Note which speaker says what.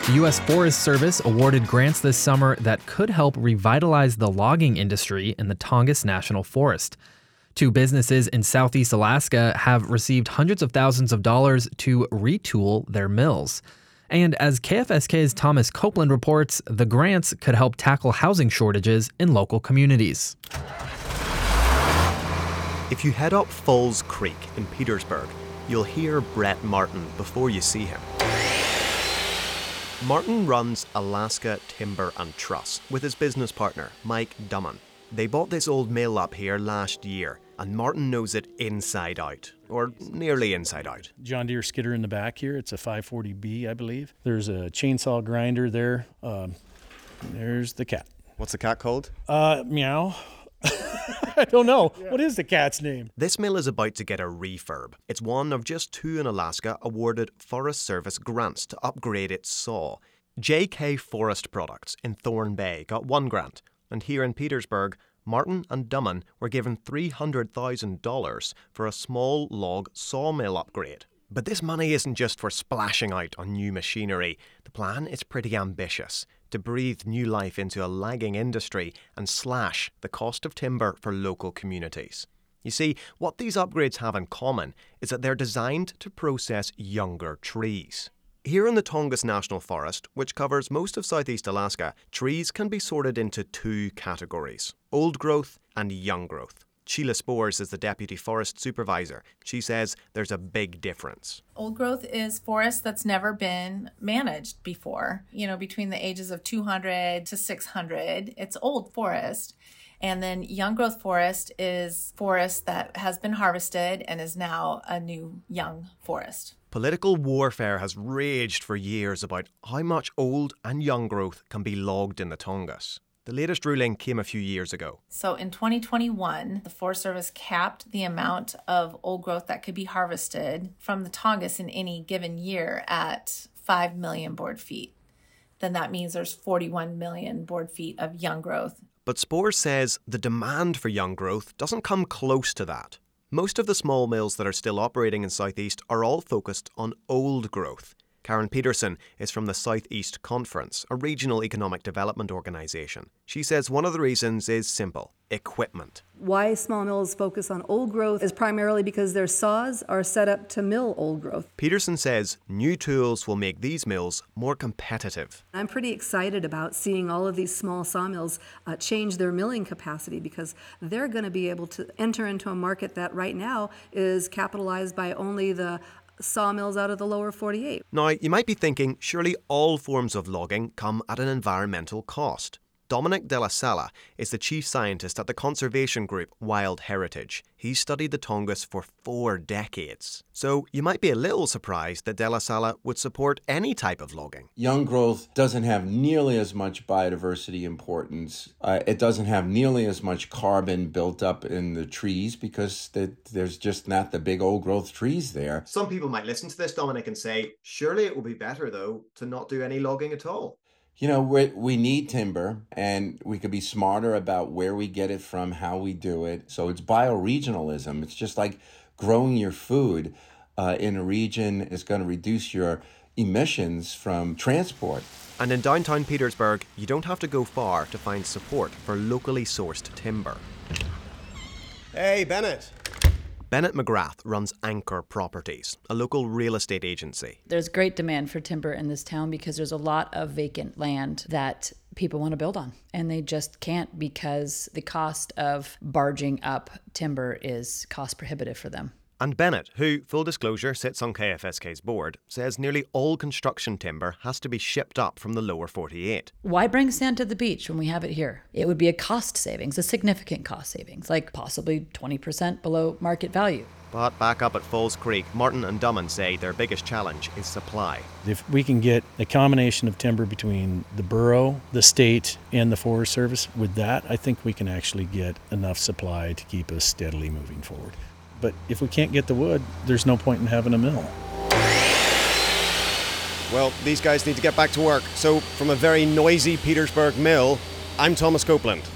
Speaker 1: The U.S. Forest Service awarded grants this summer that could help revitalize the logging industry in the Tongass National Forest. 2 businesses in southeast Alaska have received hundreds of thousands of dollars to retool their mills. And as KFSK's Thomas Copeland reports, the grants could help tackle housing shortages in local communities.
Speaker 2: If you head up Falls Creek in Petersburg, you'll hear Brett Martin before you see him. Martin runs Alaska Timber and Truss with his business partner, Mike Dumman. They bought this old mill up here last year, and Martin knows it inside out, or nearly inside out.
Speaker 3: John Deere skidder in the back here. It's a 540B, I believe. There's a chainsaw grinder there. There's the cat.
Speaker 2: What's the cat called?
Speaker 3: Meow. I don't know. Yeah. What is the cat's name?
Speaker 2: This mill is about to get a refurb. It's one of just 2 in Alaska awarded Forest Service grants to upgrade its saw. JK Forest Products in Thorn Bay got 1 grant, and here in Petersburg, Martin and Dumman were given $300,000 for a small log sawmill upgrade. But this money isn't just for splashing out on new machinery. The plan is pretty ambitious: to breathe new life into a lagging industry and slash the cost of timber for local communities. You see, what these upgrades have in common is that they're designed to process younger trees. Here in the Tongass National Forest, which covers most of southeast Alaska, trees can be sorted into 2 categories: old growth and young growth. Sheila Spores is the Deputy Forest Supervisor. She says there's a big difference.
Speaker 4: Old growth is forest that's never been managed before. Between the ages of 200 to 600, it's old forest. And then young growth forest is forest that has been harvested and is now a new young forest.
Speaker 2: Political warfare has raged for years about how much old and young growth can be logged in the Tongass. The latest ruling came a few years ago.
Speaker 4: So in 2021, the Forest Service capped the amount of old growth that could be harvested from the Tongass in any given year at 5 million board feet. Then that means there's 41 million board feet of young growth.
Speaker 2: But Spores says the demand for young growth doesn't come close to that. Most of the small mills that are still operating in Southeast are all focused on old growth. Karen Peterson is from the Southeast Conference, a regional economic development organisation. She says one of the reasons is simple: equipment.
Speaker 5: Why small mills focus on old growth is primarily because their saws are set up to mill old growth.
Speaker 2: Peterson says new tools will make these mills more competitive.
Speaker 5: I'm pretty excited about seeing all of these small sawmills change their milling capacity, because they're going to be able to enter into a market that right now is capitalized by only the sawmills out of the lower 48.
Speaker 2: Now, you might be thinking, surely all forms of logging come at an environmental cost. Dominic De La Sala is the chief scientist at the conservation group Wild Heritage. He's studied the Tongass for 4 decades. So you might be a little surprised that De La Sala would support any type of logging.
Speaker 6: Young growth doesn't have nearly as much biodiversity importance. It doesn't have nearly as much carbon built up in the trees because there's just not the big old growth trees there.
Speaker 2: Some people might listen to this, Dominic, and say, surely it would be better, though, to not do any logging at all.
Speaker 6: You know, we need timber, and we could be smarter about where we get it from, how we do it. So it's bioregionalism. It's just like growing your food in a region is going to reduce your emissions from transport.
Speaker 2: And in downtown Petersburg, you don't have to go far to find support for locally sourced timber. Hey, Bennett. Bennett McGrath runs Anchor Properties, a local real estate agency.
Speaker 7: There's great demand for timber in this town because there's a lot of vacant land that people want to build on, and they just can't because the cost of barging up timber is cost prohibitive for them.
Speaker 2: And Bennett, who, full disclosure, sits on KFSK's board, says nearly all construction timber has to be shipped up from the lower 48.
Speaker 7: Why bring sand to the beach when we have it here? It would be a cost savings, a significant cost savings, like possibly 20% below market value.
Speaker 2: But back up at Falls Creek, Martin and Dumman say their biggest challenge is supply.
Speaker 3: If we can get a combination of timber between the borough, the state, and the Forest Service, with that, I think we can actually get enough supply to keep us steadily moving forward. But if we can't get the wood, there's no point in having a mill.
Speaker 2: Well, these guys need to get back to work. So from a very noisy Petersburg mill, I'm Thomas Copeland.